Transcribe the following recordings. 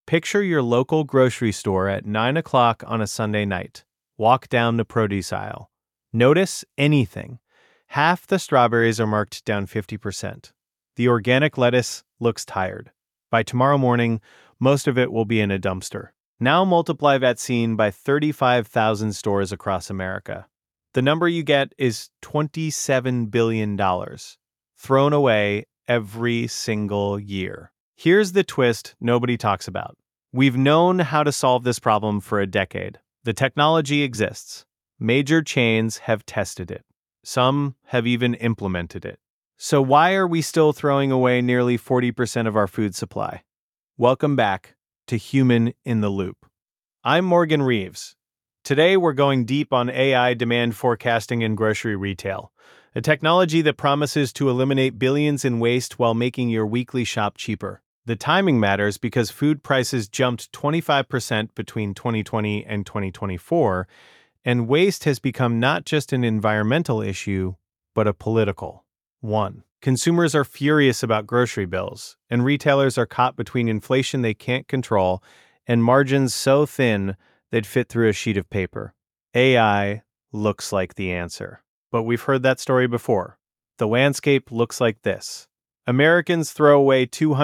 Picture your local grocery store at 9 o'clock on a Sunday night. Walk down the produce aisle. Notice anything. Half the strawberries are marked down 50%. The organic lettuce looks tired. By tomorrow morning, most of it will be in a dumpster. Now multiply that scene by 35,000 stores across America. The number you get is $27 billion, thrown away every single year. Here's the twist nobody talks about. We've known how to solve this problem for a decade. The technology exists. Major chains have tested it. Some have even implemented it. So why are we still throwing away nearly 40% of our food supply? Welcome back to Human in the Loop. I'm Morgan Reeves. Today we're going deep on AI demand forecasting in grocery retail, a technology that promises to eliminate billions in waste while making your weekly shop cheaper. The timing matters because food prices jumped 25% between 2020 and 2024, and waste has become not just an environmental issue, but a political one. Consumers are furious about grocery bills, and retailers are caught between inflation they can't control and margins so thin they'd fit through a sheet of paper. AI looks like the answer. But we've heard that story before. The landscape looks like this. Americans throw away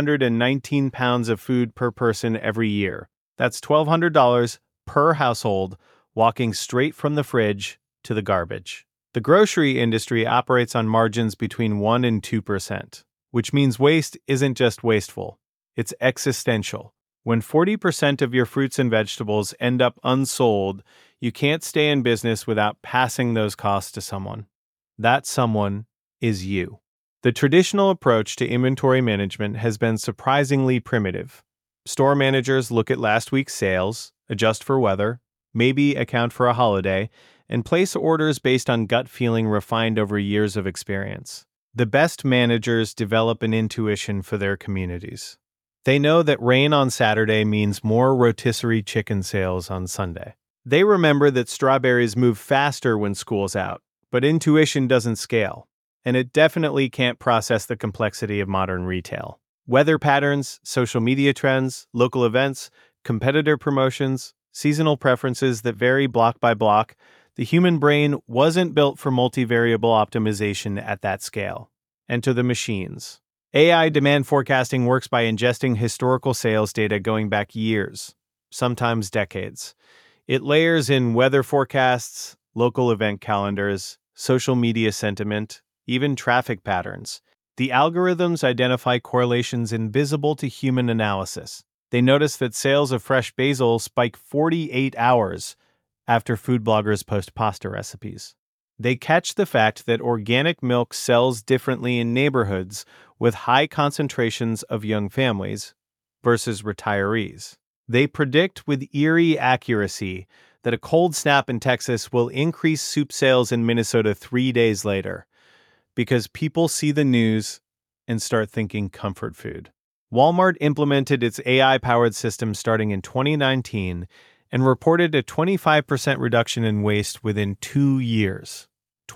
219 pounds of food per person every year. That's $1,200 per household, walking straight from the fridge to the garbage. The grocery industry operates on margins between 1% and 2%, which means waste isn't just wasteful, it's existential. When 40% of your fruits and vegetables end up unsold, you can't stay in business without passing those costs to someone. That someone is you. The traditional approach to inventory management has been surprisingly primitive. Store managers look at last week's sales, adjust for weather, maybe account for a holiday, and place orders based on gut feeling refined over years of experience. The best managers develop an intuition for their communities. They know that rain on Saturday means more rotisserie chicken sales on Sunday. They remember that strawberries move faster when school's out, but intuition doesn't scale, and it definitely can't process the complexity of modern retail. Weather patterns, social media trends, local events, competitor promotions, seasonal preferences that vary block by block. The human brain wasn't built for multivariable optimization at that scale. Enter the machines. AI demand forecasting works by ingesting historical sales data going back years, sometimes decades. It layers in weather forecasts, local event calendars, social media sentiment, even traffic patterns. The algorithms identify correlations invisible to human analysis. They notice that sales of fresh basil spike 48 hours after food bloggers post pasta recipes. They catch the fact that organic milk sells differently in neighborhoods with high concentrations of young families versus retirees. They predict with eerie accuracy that a cold snap in Texas will increase soup sales in Minnesota 3 days later because people see the news and start thinking comfort food. Walmart implemented its AI-powered system starting in 2019 and reported a 25% reduction in waste within 2 years.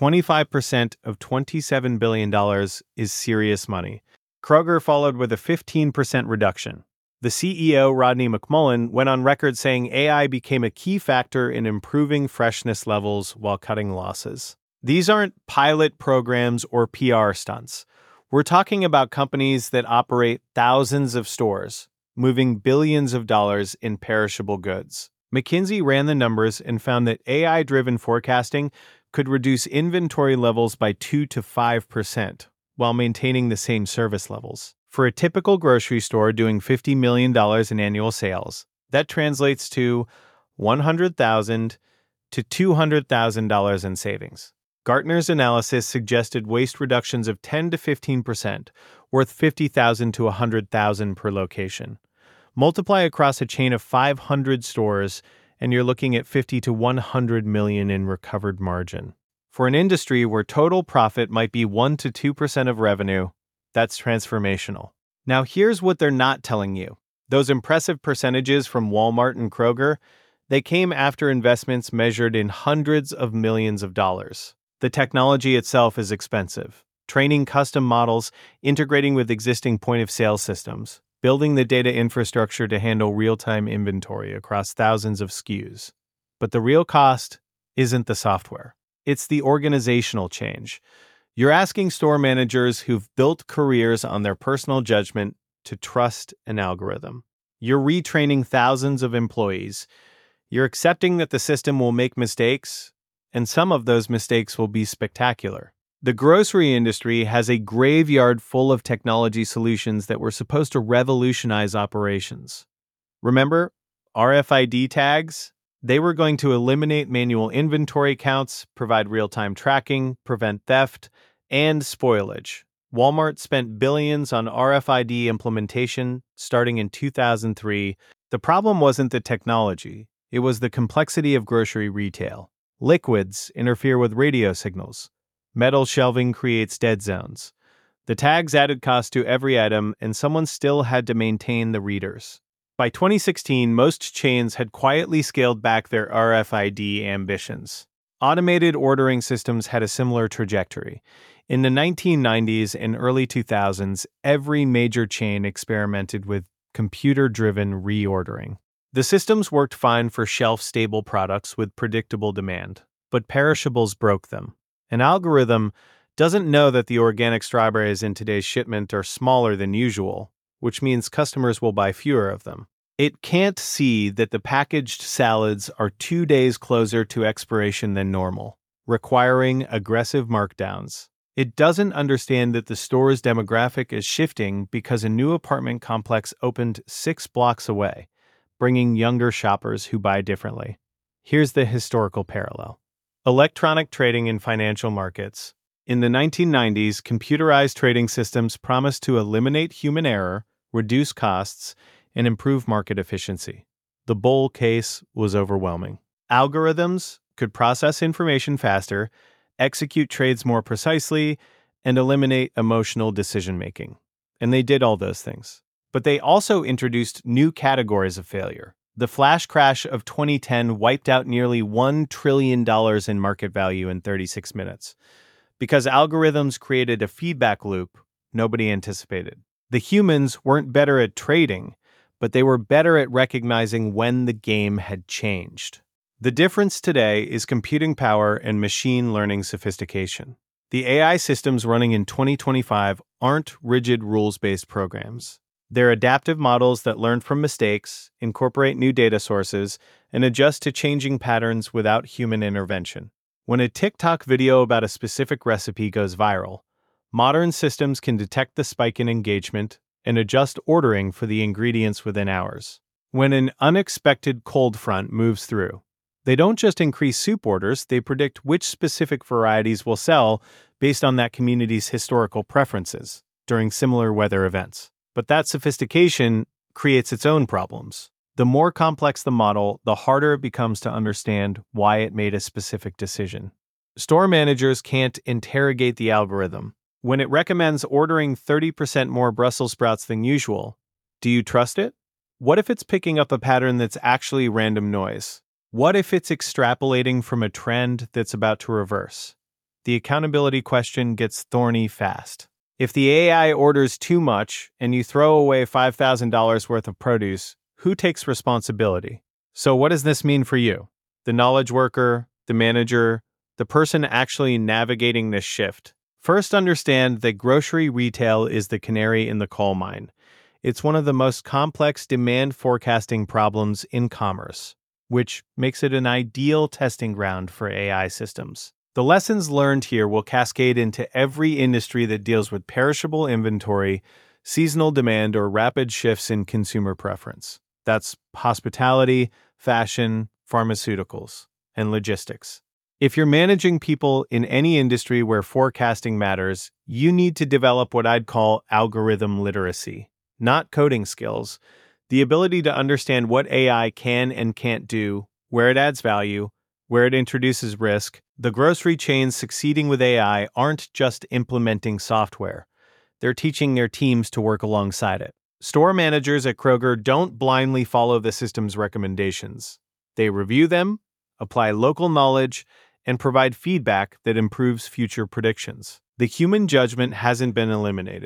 25% of $27 billion is serious money. Kroger followed with a 15% reduction. The CEO, Rodney McMullen, went on record saying AI became a key factor in improving freshness levels while cutting losses. These aren't pilot programs or PR stunts. We're talking about companies that operate thousands of stores, moving billions of dollars in perishable goods. McKinsey ran the numbers and found that AI-driven forecasting could reduce inventory levels by 2 to 5% while maintaining the same service levels. For a typical grocery store doing $50 million in annual sales, that translates to $100,000 to $200,000 in savings. Gartner's analysis suggested waste reductions of 10 to 15%, worth $50,000 to $100,000 per location. Multiply across a chain of 500 stores, and you're looking at $50 to $100 million in recovered margin. For an industry where total profit might be 1 to 2% of revenue, that's transformational. Now here's what they're not telling you. Those impressive percentages from Walmart and Kroger, they came after investments measured in hundreds of millions of dollars. The technology itself is expensive. Training custom models, integrating with existing point-of-sale systems. building the data infrastructure to handle real-time inventory across thousands of SKUs. But the real cost isn't the software. It's the organizational change. You're asking store managers who've built careers on their personal judgment to trust an algorithm. You're retraining thousands of employees. You're accepting that the system will make mistakes, and some of those mistakes will be spectacular. The grocery industry has a graveyard full of technology solutions that were supposed to revolutionize operations. Remember RFID tags? They were going to eliminate manual inventory counts, provide real-time tracking, prevent theft, and spoilage. Walmart spent billions on RFID implementation starting in 2003. The problem wasn't the technology, it was the complexity of grocery retail. Liquids interfere with radio signals. Metal shelving creates dead zones. The tags added cost to every item, and someone still had to maintain the readers. By 2016, most chains had quietly scaled back their RFID ambitions. Automated ordering systems had a similar trajectory. In the 1990s and early 2000s, every major chain experimented with computer-driven reordering. The systems worked fine for shelf-stable products with predictable demand, but perishables broke them. An algorithm doesn't know that the organic strawberries in today's shipment are smaller than usual, which means customers will buy fewer of them. It can't see that the packaged salads are 2 days closer to expiration than normal, requiring aggressive markdowns. It doesn't understand that the store's demographic is shifting because a new apartment complex opened 6 blocks away, bringing younger shoppers who buy differently. Here's the historical parallel. Electronic trading in financial markets. In the 1990s, computerized trading systems promised to eliminate human error, reduce costs, and improve market efficiency. The bull case was overwhelming. Algorithms could process information faster, execute trades more precisely, and eliminate emotional decision-making. And they did all those things. But they also introduced new categories of failure. The flash crash of 2010 wiped out nearly $1 trillion in market value in 36 minutes. Because algorithms created a feedback loop nobody anticipated. The humans weren't better at trading, but they were better at recognizing when the game had changed. The difference today is computing power and machine learning sophistication. The AI systems running in 2025 aren't rigid rules-based programs. They're adaptive models that learn from mistakes, incorporate new data sources, and adjust to changing patterns without human intervention. When a TikTok video about a specific recipe goes viral, modern systems can detect the spike in engagement and adjust ordering for the ingredients within hours. When an unexpected cold front moves through, they don't just increase soup orders, they predict which specific varieties will sell based on that community's historical preferences during similar weather events. But that sophistication creates its own problems. The more complex the model, the harder it becomes to understand why it made a specific decision. Store managers can't interrogate the algorithm. When it recommends ordering 30% more Brussels sprouts than usual, do you trust it? What if it's picking up a pattern that's actually random noise? What if it's extrapolating from a trend that's about to reverse? The accountability question gets thorny fast. If the AI orders too much and you throw away $5,000 worth of produce, who takes responsibility? So what does this mean for you? The knowledge worker, the manager, the person actually navigating this shift. First, understand that grocery retail is the canary in the coal mine. It's one of the most complex demand forecasting problems in commerce, which makes it an ideal testing ground for AI systems. The lessons learned here will cascade into every industry that deals with perishable inventory, seasonal demand, or rapid shifts in consumer preference. That's hospitality, fashion, pharmaceuticals, and logistics. If you're managing people in any industry where forecasting matters, you need to develop what I'd call algorithm literacy, not coding skills, the ability to understand what AI can and can't do, where it adds value, where it introduces risk. The grocery chains succeeding with AI aren't just implementing software. They're teaching their teams to work alongside it. Store managers at Kroger don't blindly follow the system's recommendations. They review them, apply local knowledge, and provide feedback that improves future predictions. The human judgment hasn't been eliminated.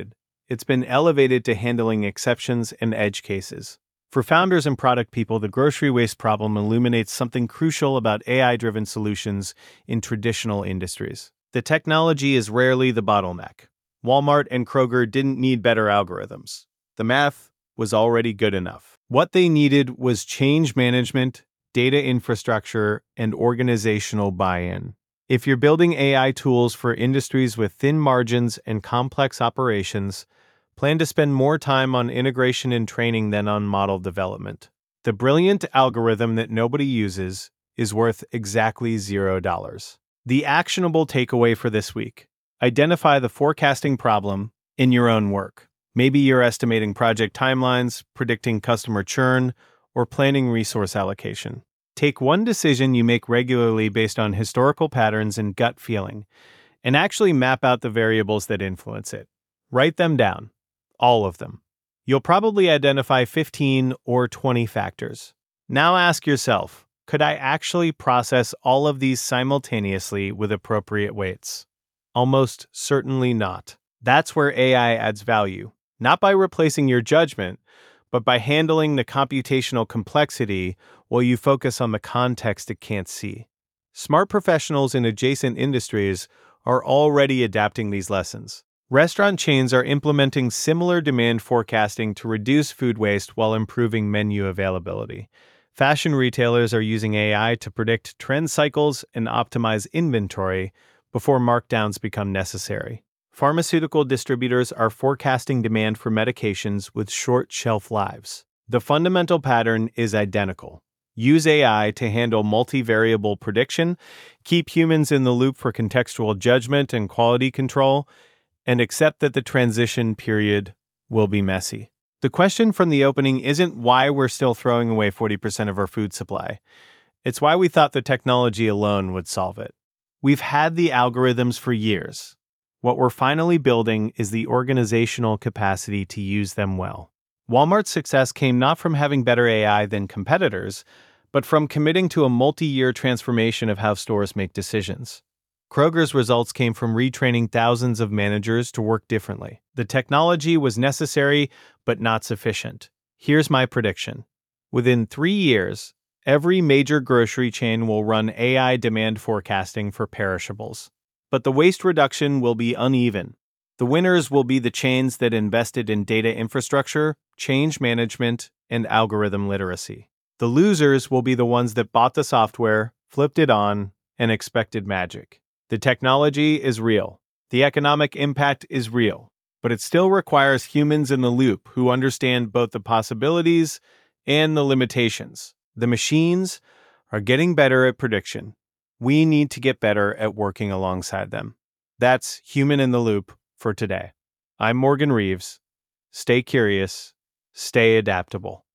it's been elevated to handling exceptions and edge cases. For founders and product people, the grocery waste problem illuminates something crucial about AI-driven solutions in traditional industries. The technology is rarely the bottleneck. Walmart and Kroger didn't need better algorithms. The math was already good enough. What they needed was change management, data infrastructure, and organizational buy-in. If you're building AI tools for industries with thin margins and complex operations, plan to spend more time on integration and training than on model development. The brilliant algorithm that nobody uses is worth exactly $0. The actionable takeaway for this week: identify the forecasting problem in your own work. Maybe you're estimating project timelines, predicting customer churn, or planning resource allocation. Take one decision you make regularly based on historical patterns and gut feeling, and actually map out the variables that influence it. Write them down, all of them. You'll probably identify 15 or 20 factors. Now ask yourself, could I actually process all of these simultaneously with appropriate weights? Almost certainly not. That's where AI adds value, not by replacing your judgment, but by handling the computational complexity while you focus on the context it can't see. Smart professionals in adjacent industries are already adapting these lessons. Restaurant chains are implementing similar demand forecasting to reduce food waste while improving menu availability. Fashion retailers are using AI to predict trend cycles and optimize inventory before markdowns become necessary. Pharmaceutical distributors are forecasting demand for medications with short shelf lives. The fundamental pattern is identical. Use AI to handle multivariable prediction, keep humans in the loop for contextual judgment and quality control, and accept that the transition period will be messy. The question from the opening isn't why we're still throwing away 40% of our food supply. It's why we thought the technology alone would solve it. We've had the algorithms for years. What we're finally building is the organizational capacity to use them well. Walmart's success came not from having better AI than competitors, but from committing to a multi-year transformation of how stores make decisions. Kroger's results came from retraining thousands of managers to work differently. The technology was necessary, but not sufficient. Here's my prediction. Within 3 years, every major grocery chain will run AI demand forecasting for perishables. But the waste reduction will be uneven. The winners will be the chains that invested in data infrastructure, change management, and algorithm literacy. The losers will be the ones that bought the software, flipped it on, and expected magic. The technology is real. The economic impact is real. But it still requires humans in the loop who understand both the possibilities and the limitations. The machines are getting better at prediction. We need to get better at working alongside them. That's Human in the Loop for today. I'm Morgan Reeves. Stay curious, stay adaptable.